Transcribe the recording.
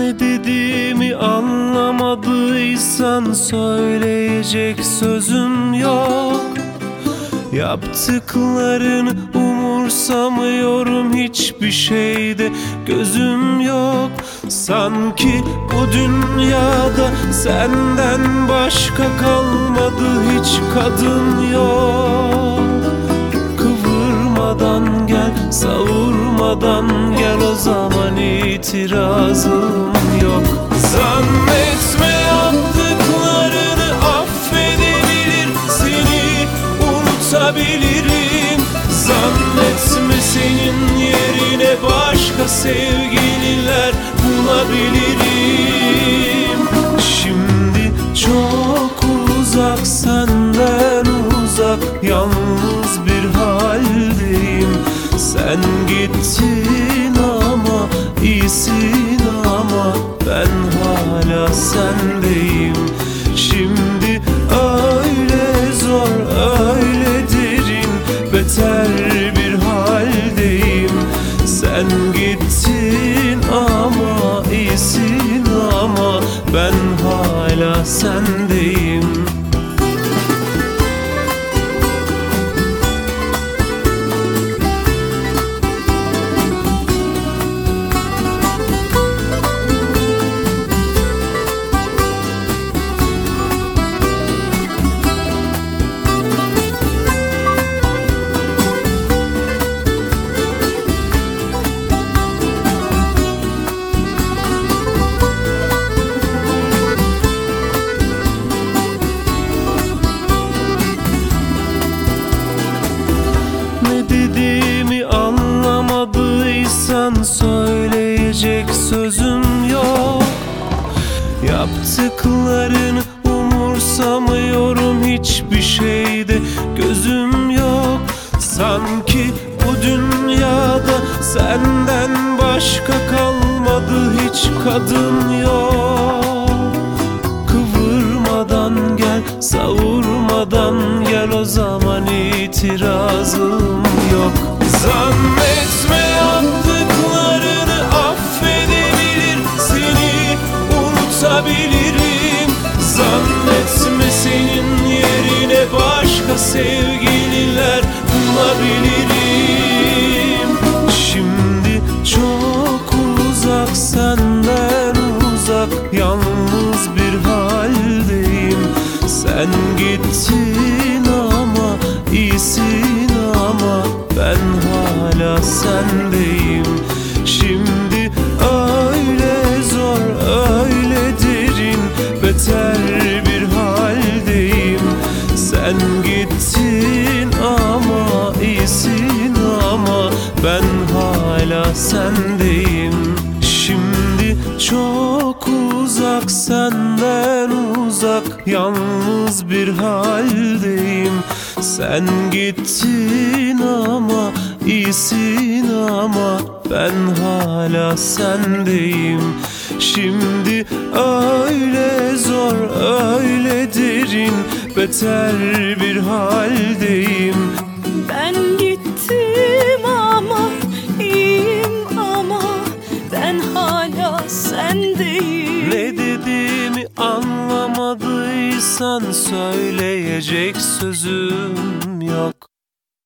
Ne dediğimi anlamadıysan söyleyecek sözüm yok. Yaptıklarını umursamıyorum, hiçbir şeyde gözüm yok. Sanki bu dünyada senden başka kalmadı, hiç kadın yok. Kıvırmadan gel, savurmadan gel, o zaman itirazım yok. Zannetme yaptıklarını affedebilir, seni unutabilirim. Zannetme senin yerine başka sevgililer bulabilirim. Şimdi çok uzak, senden uzak, yalnız bir haldeyim. Sen gittin ama iyisin, ama ben hala sendeyim. Şimdi öyle zor, öyle derin, beter bir haldeyim. Sen gittin ama iyisin, ama ben hala sendeyim. Dediğimi anlamadıysan söyleyecek sözüm yok. Yaptıklarını umursamıyorum, hiçbir şeyde gözüm yok. Sanki bu dünyada senden başka kalmadı, hiç kadın yok. Kıvırmadan gel, savurmadan gel, o zaman itirazım yok. Zannetme yaptıklarını affedebilir, seni unutabilirim. Zannetme senin yerine başka sevgililer bulabilirim. Şimdi çok uzak, senden uzak, yalnız bir haldeyim. Sen gittin ama iyisin, ama ben hala sendeyim. Şimdi öyle zor, öyle derin, beter bir haldeyim. Sen gittin ama iyisin, ama ben hala sendeyim. Şimdi çok uzak, senden uzak, yalnız bir haldeyim. Sen gittin ama iyisin, ama ben hala sendeyim. Şimdi öyle zor, öyle derin, beter bir haldeyim. Ben gittim ama iyiyim, ama ben hala sendeyim. Ne dediğimi anlamadıysan söyleyecek sözüm yok.